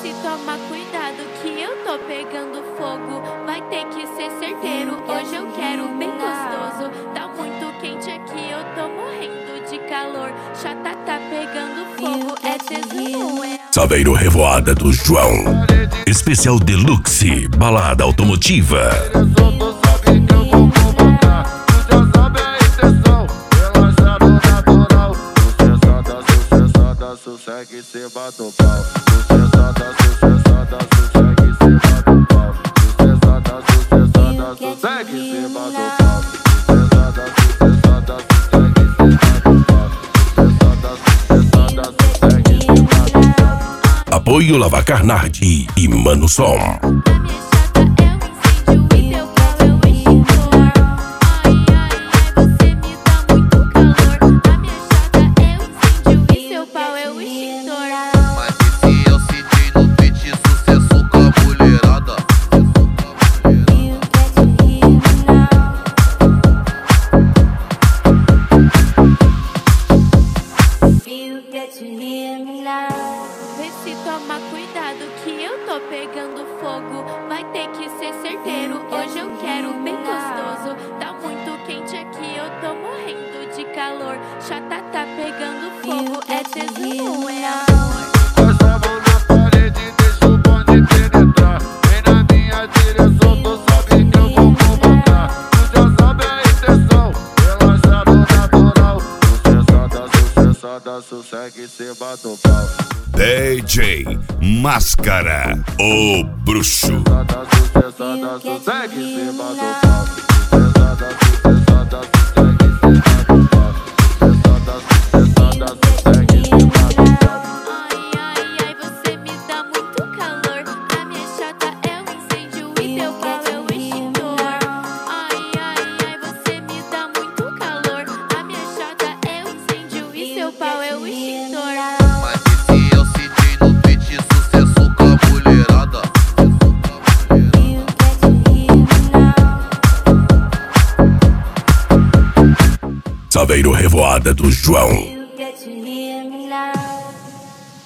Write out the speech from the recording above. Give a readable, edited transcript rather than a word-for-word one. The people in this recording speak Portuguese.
se toma cuidado que eu tô pegando fogo. Vai ter que ser certeiro, hoje eu quero bem gostoso. Tá muito quente aqui, eu tô morrendo de calor. Chata tá pegando fogo, é tesão, é... Saveiro Revoada do João. Especial Deluxe, balada automotiva. Segue se bate o pau, sucessada, sucessada, segue se bate o pau, sucessada, sucessada, segue se bate o pau, sucessada, sucessada, segue se bate o pau, sucessada, sucessada, segue se bate o pau. Apoio Lavacar Nardi e Mano Som. Vê se toma cuidado que eu tô pegando fogo. Vai ter que ser certeiro, hoje eu quero bem gostoso. Tá muito quente aqui, eu tô morrendo de calor. Chata tá pegando fogo, é tesão, é amor. Passa a mão na parede, deixa o bonde penetrar. Vem na minha direção, tu sabe que eu vou comandar. Tu já sabe a intenção, relaxado natural. Sucessada, sucessada, segue se bate o pau. DJ Máscara, o bruxo. Sucessada, sucessada, segue se bate o pau. Sucessada, sucessada, segue se bate o pau. Sucessada, sucessada, segue se bate o pau. Ai, você me dá muito calor. A minha chata é um incêndio e teu pau é o extintor. Ai, você me dá muito calor. A minha chata é um incêndio e seu pau é o extintor. Mas esse é o CJ no beat, sucesso com a mulherada. Saveiro Revoada do João.